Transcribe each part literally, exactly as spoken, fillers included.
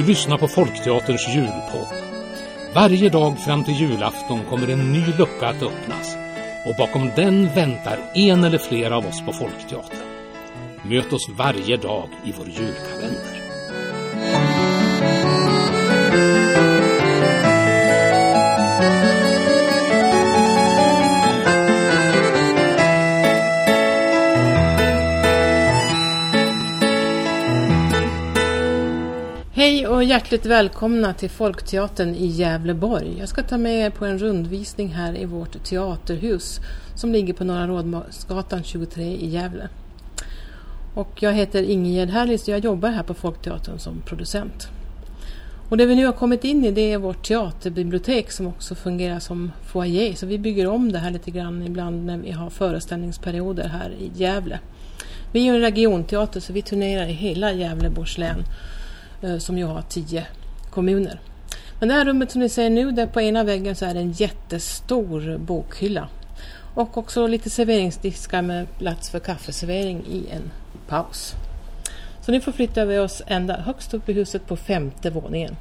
lyssnar på Folkteaterns julpodd. Varje dag fram till julafton kommer en ny lucka att öppnas. Och bakom den väntar en eller flera av oss på Folkteatern. Möt oss varje dag i vår julkalender. Hej och hjärtligt välkomna till Folkteatern i Gävleborg. Jag ska ta med er på en rundvisning här i vårt teaterhus som ligger på Norra Rådmansgatan tjugotre i Gävle. Och jag heter Ingegerd Härlis och jag jobbar här på Folkteatern som producent. Och det vi nu har kommit in i, det är vårt teaterbibliotek som också fungerar som foyer. Så vi bygger om det här lite grann ibland när vi har föreställningsperioder här i Gävle. Vi är ju en regionteater så vi turnerar i hela Gävleborgs län, som ju har tio kommuner. Men det här rummet som ni ser nu, där på ena väggen så är det en jättestor bokhylla. Och också lite serveringsdiskar med plats för kaffeservering i en paus. Så nu får flytta vi oss ända högst upp i huset på femte våningen.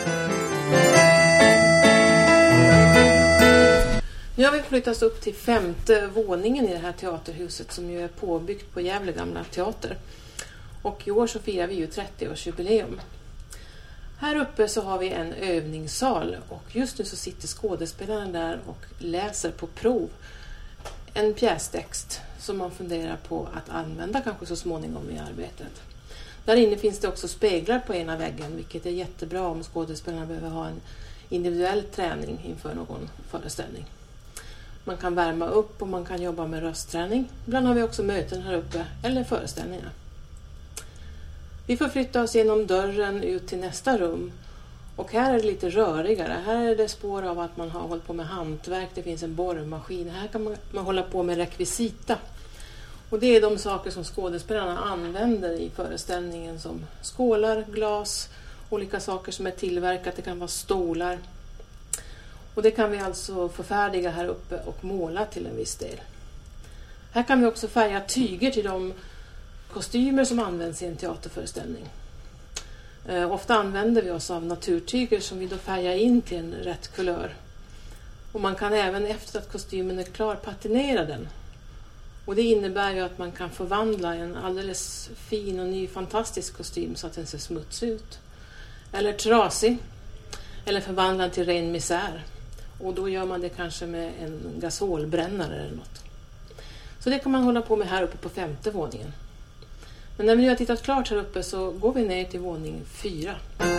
Nu har vi flyttat upp till femte våningen i det här teaterhuset som ju är påbyggt på Gävle gamla teater. Och i år så firar vi ju trettioårsjubileum. Här uppe så har vi en övningssal och just nu så sitter skådespelarna där och läser på prov en pjästext som man funderar på att använda kanske så småningom i arbetet. Där inne finns det också speglar på ena väggen, vilket är jättebra om skådespelarna behöver ha en individuell träning inför någon föreställning. Man kan värma upp och man kan jobba med röstträning. Ibland har vi också möten här uppe eller föreställningar. Vi får flytta oss genom dörren ut till nästa rum. Och här är det lite rörigare. Här är det spår av att man har hållit på med hantverk. Det finns en borrmaskin. Här kan man, man hålla på med rekvisita. Och det är de saker som skådespelarna använder i föreställningen som skålar, glas, olika saker som är tillverkat. Det kan vara stolar. Och det kan vi alltså förfärdiga här uppe och måla till en viss del. Här kan vi också färga tyger till de kostymer som används i en teaterföreställning. Eh, ofta använder vi oss av naturtyger som vi då färgar in till en rätt kulör. Och man kan även efter att kostymen är klar patinera den. Och det innebär ju att man kan förvandla en alldeles fin och ny fantastisk kostym så att den ser smutsig ut. Eller trasig. Eller förvandla den till ren misär. Och då gör man det kanske med en gasolbrännare eller något. Så det kan man hålla på med här uppe på femte våningen. Men när vi nu har tittat klart här uppe så går vi ner till våning fyra.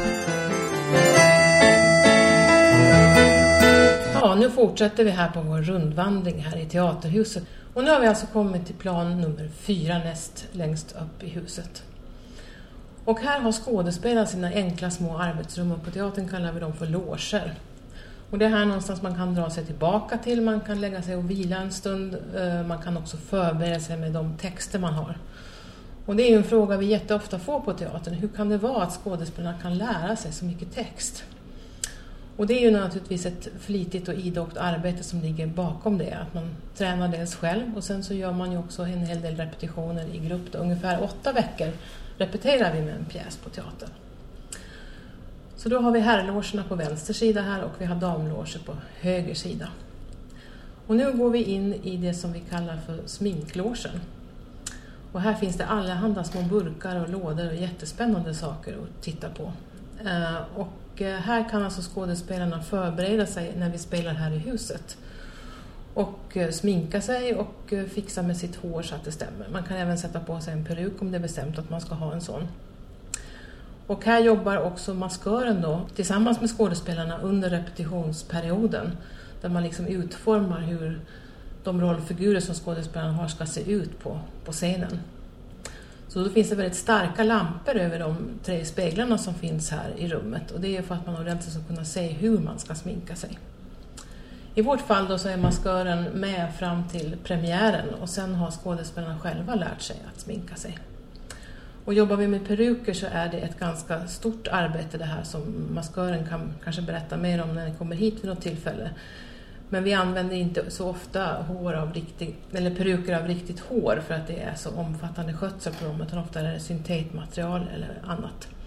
Ja, nu fortsätter vi här på vår rundvandring här i teaterhuset. Och nu har vi alltså kommit till plan nummer fyra näst längst upp i huset. Och här har skådespelarna sina enkla små arbetsrum och på teatern kallar vi dem för loger. Och det är här någonstans man kan dra sig tillbaka till, man kan lägga sig och vila en stund, man kan också förbereda sig med de texter man har. Och det är ju en fråga vi jätteofta får på teatern. Hur kan det vara att skådespelarna kan lära sig så mycket text? Och det är ju naturligtvis ett flitigt och idogt arbete som ligger bakom det. Att man tränar dels själv och sen så gör man ju också en hel del repetitioner i grupp. Då. Ungefär åtta veckor repeterar vi med en pjäs på teatern. Så då har vi herrlogerna på vänster sida här och vi har damloger på höger sida. Och nu går vi in i det som vi kallar för sminklogen. Och här finns det allehanda små burkar och lådor och jättespännande saker att titta på. Eh, och här kan alltså skådespelarna förbereda sig när vi spelar här i huset. Och eh, sminka sig och eh, fixa med sitt hår så att det stämmer. Man kan även sätta på sig en peruk om det är bestämt att man ska ha en sån. Och här jobbar också maskören då tillsammans med skådespelarna under repetitionsperioden. Där man liksom utformar hur de rollfigurer som skådespelarna har ska se ut på, på scenen. Så då finns det väldigt starka lampor över de tre speglarna som finns här i rummet. Och det är för att man ordentligt ska kunna se hur man ska sminka sig. I vårt fall då så är maskören med fram till premiären och sen har skådespelarna själva lärt sig att sminka sig. Och jobbar vi med peruker så är det ett ganska stort arbete det här som maskören kan kanske berätta mer om när ni kommer hit vid något tillfälle. Men vi använder inte så ofta hår av riktigt, eller peruker av riktigt hår för att det är så omfattande skötsel på dem, utan ofta är det syntetmaterial eller annat.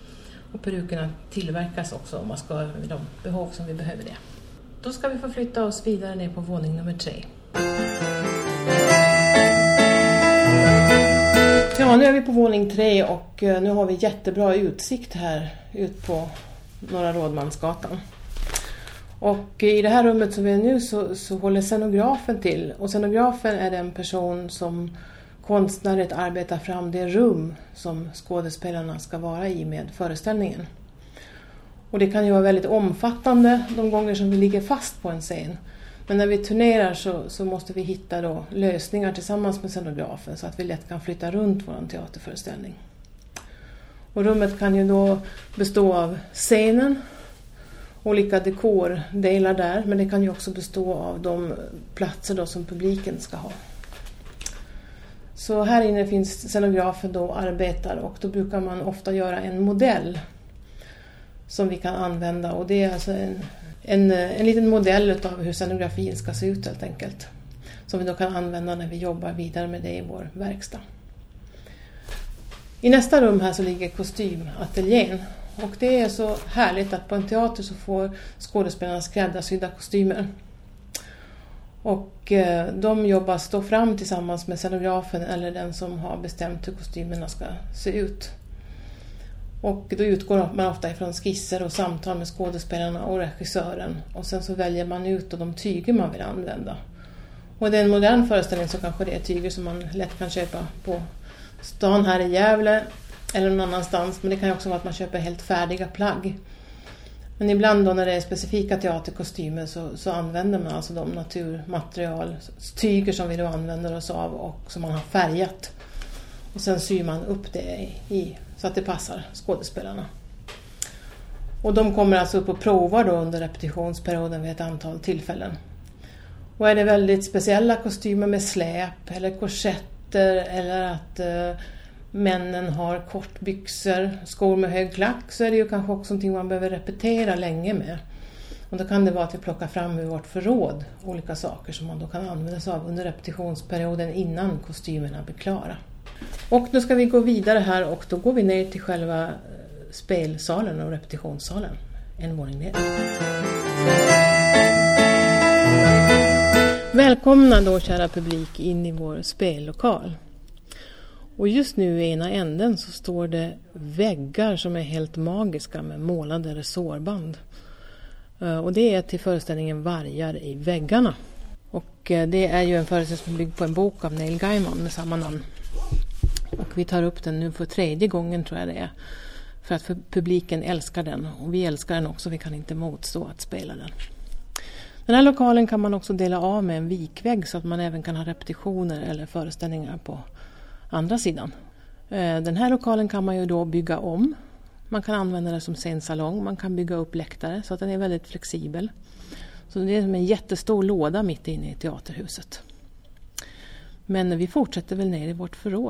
Och perukerna tillverkas också om man ska med de behov som vi behöver det. Då ska vi få flytta oss vidare ner på våning nummer tre. Ja, nu är vi på våning tre och nu har vi jättebra utsikt här ut på Norra Rådmansgatan. Och i det här rummet som vi är nu så, så håller scenografen till. Och scenografen är den person som konstnäret arbetar fram det rum som skådespelarna ska vara i med föreställningen. Och det kan ju vara väldigt omfattande de gånger som vi ligger fast på en scen. Men när vi turnerar så, så måste vi hitta då lösningar tillsammans med scenografen så att vi lätt kan flytta runt vår teaterföreställning. Och rummet kan ju då bestå av scenen, olika dekordelar där, men det kan ju också bestå av de platser då som publiken ska ha. Så här inne finns scenografen då arbetar och då brukar man ofta göra en modell som vi kan använda och det är alltså en, en, en liten modell av hur scenografin ska se ut helt enkelt. Som vi då kan använda när vi jobbar vidare med det i vår verkstad. I nästa rum här så ligger kostymateljén och det är så härligt att på en teater så får skådespelarna skräddarsydda kostymer. Och eh, de jobbar stå fram tillsammans med scenografen eller den som har bestämt hur kostymerna ska se ut. Och då utgår man ofta ifrån skisser och samtal med skådespelarna och regissören. Och sen så väljer man ut de tyger man vill använda. Och det är en modern föreställning så kanske det är tyger som man lätt kan köpa på stan här i Gävle eller någon annanstans. Men det kan också vara att man köper helt färdiga plagg. Men ibland då när det är specifika teaterkostymer så, så använder man alltså de naturmaterial, tyger som vi då använder oss av och som man har färgat. Och sen syr man upp det i, så att det passar skådespelarna. Och de kommer alltså upp och provar då under repetitionsperioden vid ett antal tillfällen. Och är det väldigt speciella kostymer med släp eller korsetter eller att eh, männen har kortbyxor, skor med hög klack så är det ju kanske också någonting man behöver repetera länge med. Och då kan det vara att vi plockar fram ur vårt förråd olika saker som man då kan använda sig av under repetitionsperioden innan kostymerna blir klara. Och nu ska vi gå vidare här och då går vi ner till själva spelsalen och repetitionssalen. En våning ner. Välkomna då kära publik in i vår spellokal. Och just nu i ena änden så står det väggar som är helt magiska med målade resårband. Och det är till föreställningen Vargar i väggarna. Och det är ju en föreställning som är byggd på en bok av Neil Gaiman med samma namn. Och vi tar upp den nu för tredje gången tror jag det är. För att för publiken älskar den. Och vi älskar den också, vi kan inte motstå att spela den. Den här lokalen kan man också dela av med en vikvägg så att man även kan ha repetitioner eller föreställningar på andra sidan. Den här lokalen kan man ju då bygga om. Man kan använda det som scensalong, man kan bygga upp läktare så att den är väldigt flexibel. Så det är som en jättestor låda mitt inne i teaterhuset. Men vi fortsätter väl ner i vårt förråd.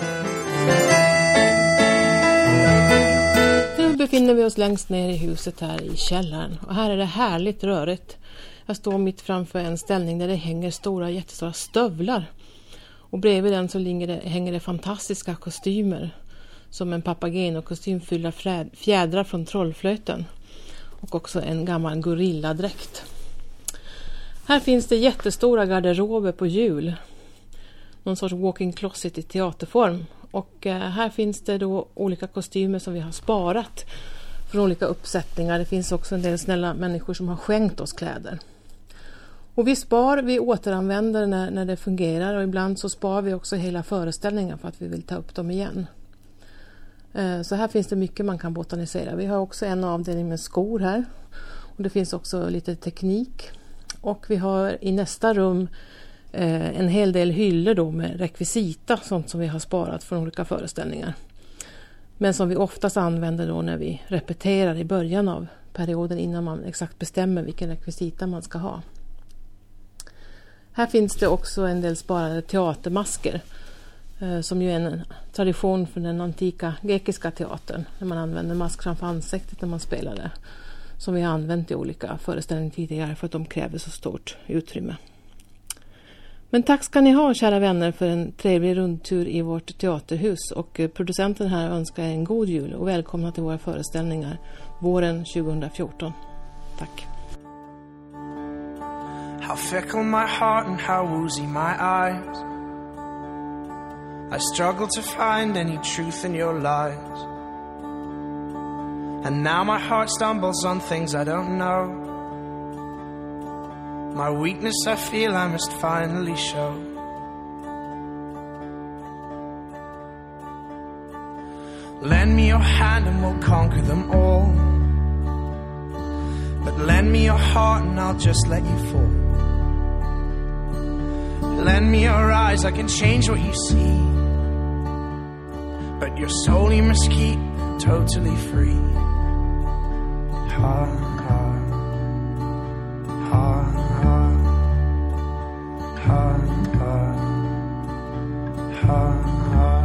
Nu befinner vi oss längst ner i huset här i källaren. Och här är det härligt rörigt. Jag står mitt framför en ställning där det hänger stora, jättestora stövlar. Och bredvid den så hänger det, hänger det fantastiska kostymer. Som en Papageno-kostym fyllda fjädrar från trollflöten. Och också en gammal gorilladräkt. Här finns det jättestora garderober på hjul. Någon sorts walk-in closet i teaterform. Och eh, här finns det då olika kostymer som vi har sparat från olika uppsättningar. Det finns också en del snälla människor som har skänkt oss kläder. Och vi spar, vi återanvänder när, när det fungerar och ibland så spar vi också hela föreställningen för att vi vill ta upp dem igen. Eh, så här finns det mycket man kan botanisera. Vi har också en avdelning med skor här och det finns också lite teknik. Och vi har i nästa rum eh, en hel del hyllor då med rekvisita, sånt som vi har sparat från olika föreställningar. Men som vi oftast använder då när vi repeterar i början av perioden innan man exakt bestämmer vilken rekvisita man ska ha. Här finns det också en del sparade teatermasker eh, som ju är en tradition för den antika grekiska teatern. När man använder mask framför ansiktet när man spelar det. Som vi har använt i olika föreställningar tidigare för att de kräver så stort utrymme. Men tack ska ni ha, kära vänner, för en trevlig rundtur i vårt teaterhus, och producenten här önskar en god jul och välkomna till våra föreställningar våren tjugo fjorton. Tack. How fickle my heart and how woozy my eyes. I struggle to find any truth in your lies. And now my heart stumbles on things I don't know. My weakness I feel I must finally show. Lend me your hand and we'll conquer them all. But lend me your heart and I'll just let you fall. Lend me your eyes, I can change what you see. But your soul you must keep totally free. Ha, ha, ha, ha, ha, ha, ha, ha.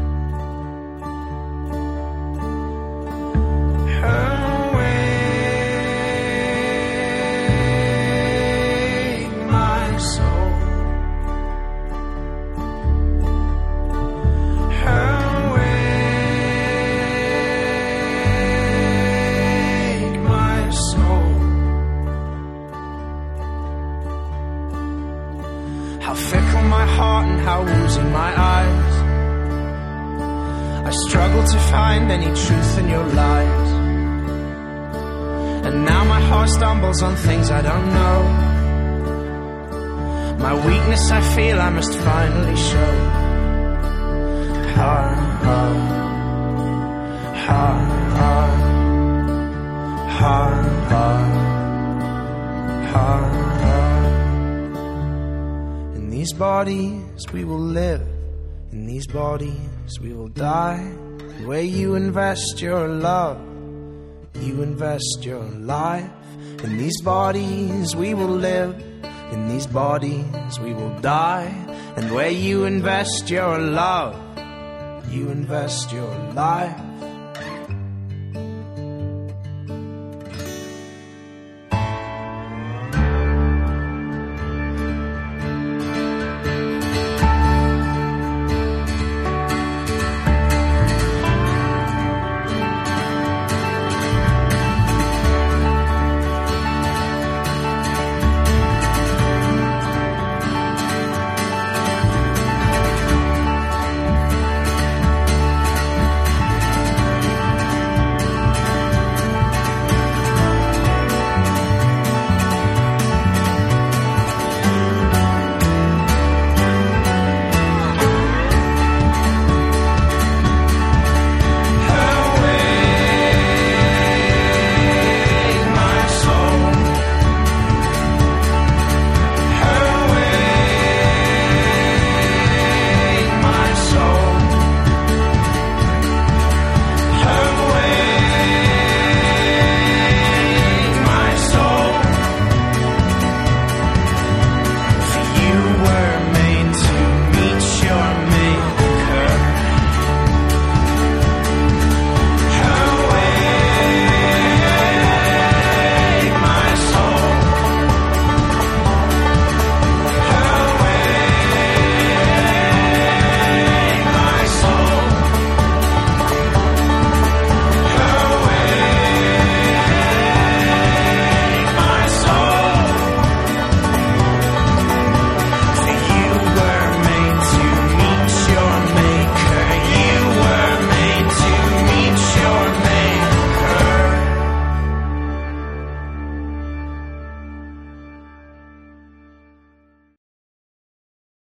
To find any truth in your lies. And now my heart stumbles on things I don't know. My weakness I feel I must finally show. Ha, ha, ha, ha, ha, ha, ha, ha. In these bodies we will live. In these bodies we will die. Where you invest your love, you invest your life. In these bodies we will live, in these bodies we will die. And where you invest your love, you invest your life.